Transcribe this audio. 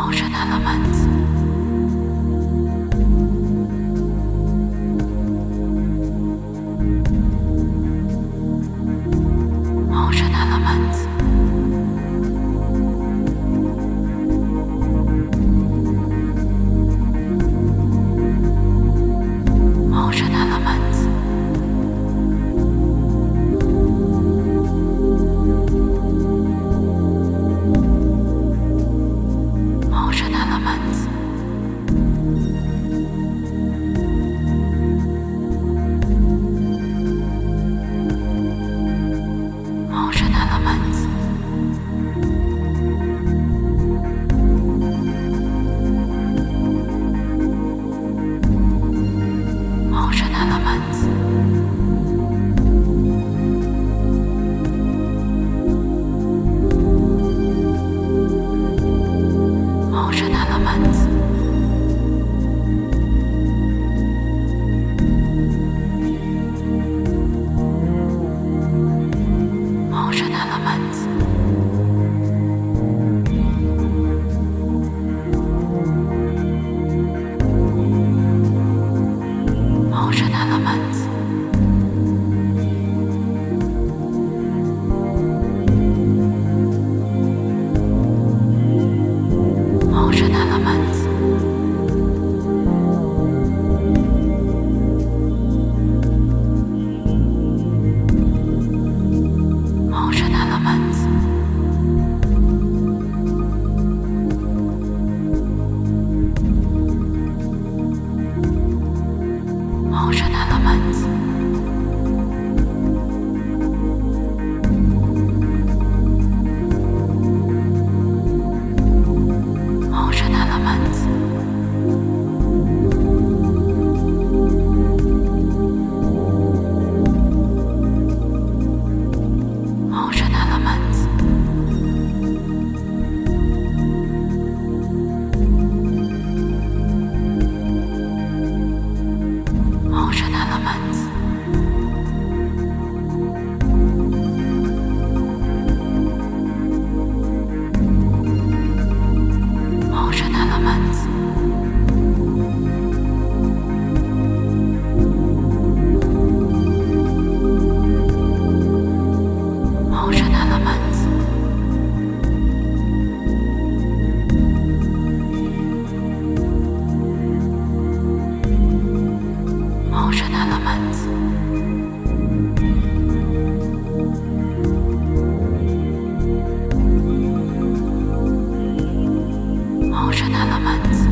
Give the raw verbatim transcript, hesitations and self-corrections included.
Ocean elements. Ocean elements. Ocean elements. Ocean elements. Ocean elements. Ocean elements. Ocean elements. Ocean elements. Ocean elements. Ocean elements. Ocean elements. Ocean elements. Ocean elements. Ocean elements. Ocean elements. Ocean elements. Ocean elements. Ocean elements. Ocean elements.